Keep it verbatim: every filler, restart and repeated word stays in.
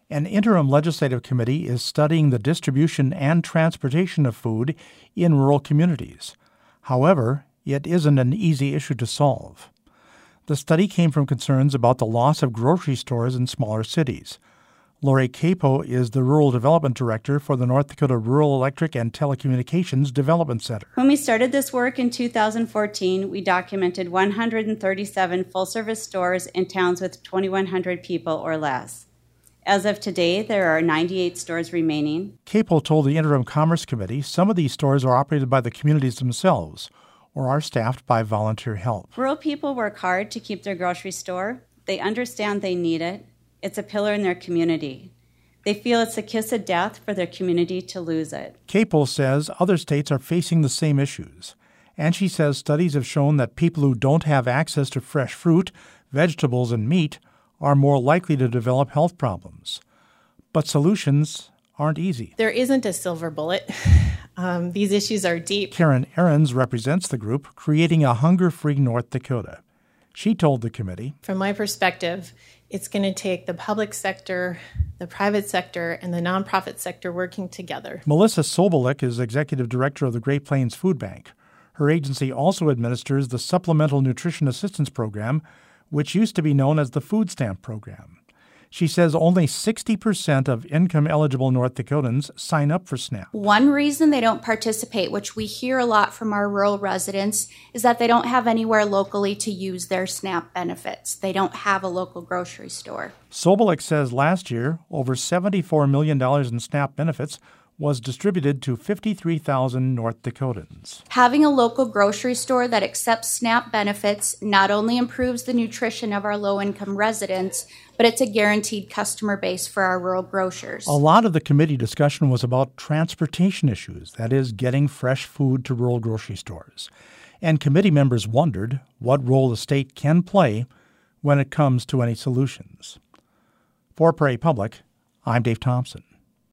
An interim legislative committee is studying the distribution and transportation of food in rural communities. However, it isn't an easy issue to solve. The study came from concerns about the loss of grocery stores in smaller cities. Lori Capo is the Rural Development Director for the North Dakota Rural Electric and Telecommunications Development Center. When we started this work in two thousand fourteen, we documented one hundred thirty-seven full-service stores in towns with twenty-one hundred people or less. As of today, there are ninety-eight stores remaining. Capo told the Interim Commerce Committee some of these stores are operated by the communities themselves or are staffed by volunteer help. Rural people work hard to keep their grocery store. They understand they need it. It's a pillar in their community. They feel it's a kiss of death for their community to lose it. Capo says other states are facing the same issues. And she says studies have shown that people who don't have access to fresh fruit, vegetables, and meat are more likely to develop health problems. But solutions aren't easy. There isn't a silver bullet. Um, these issues are deep. Karen Ahrens represents the group Creating a Hunger-Free North Dakota. She told the committee, from my perspective, it's going to take the public sector, the private sector, and the nonprofit sector working together. Melissa Sobolik is executive director of the Great Plains Food Bank. Her agency also administers the Supplemental Nutrition Assistance Program, which used to be known as the Food Stamp Program. She says only sixty percent of income-eligible North Dakotans sign up for SNAP. One reason they don't participate, which we hear a lot from our rural residents, is that they don't have anywhere locally to use their SNAP benefits. They don't have a local grocery store. Sobolik says last year, over seventy-four million dollars in SNAP benefits was distributed to fifty-three thousand North Dakotans. Having a local grocery store that accepts SNAP benefits not only improves the nutrition of our low-income residents, but it's a guaranteed customer base for our rural grocers. A lot of the committee discussion was about transportation issues, that is, getting fresh food to rural grocery stores. And committee members wondered what role the state can play when it comes to any solutions. For Prairie Public, I'm Dave Thompson.